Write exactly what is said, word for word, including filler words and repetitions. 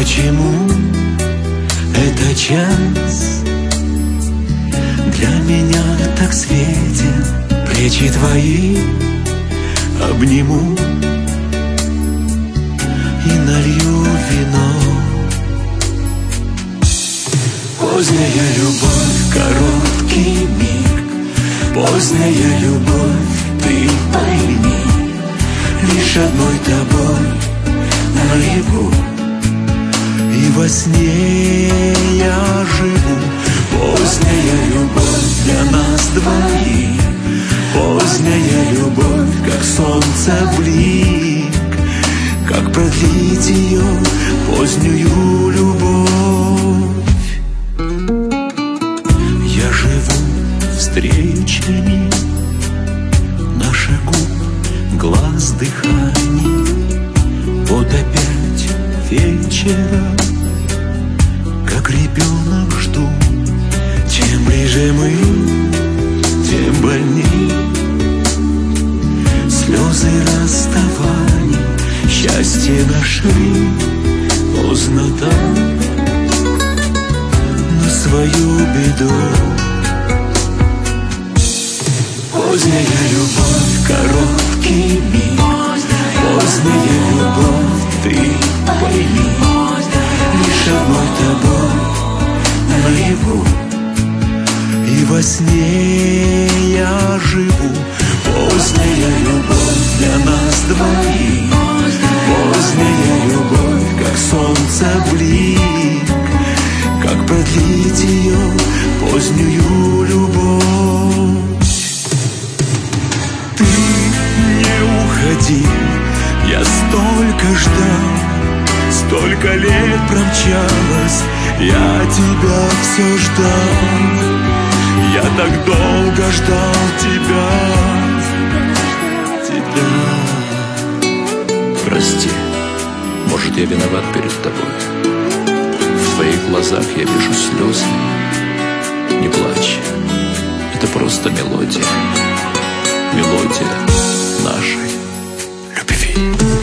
почему этот час для меня так светен? Плечи твои обниму и налью вино. Поздняя любовь, короткий миг, поздняя любовь, ты пойми, лишь одной тобой наяву, и во сне я живу. Поздняя любовь для нас двоих, поздняя любовь, как солнце блик. Как продлить ее позднюю любовь? Я живу встречами наших губ, глаз, дыханий. Вот опять вечера, как ребенок жду. Чем ближе мы, тем больней слезы расставаний. Счастье нашли поздно так, на свою беду. Поздняя любовь, короткий миг, поздняя любовь, ты пойми, лишь одной тобой наяву, и во сне я живу. Поздняя любовь для нас двоих, поздняя любовь, как солнце блик. Как продлить ее позднюю любовь? Ты не уходи, я столько ждал, столько лет промчалось, я тебя все ждал. Я так долго ждал тебя, тебя. Прости, может, я виноват перед тобой. В твоих глазах я вижу слезы. Не плачь, это просто мелодия. Мелодия нашей любви.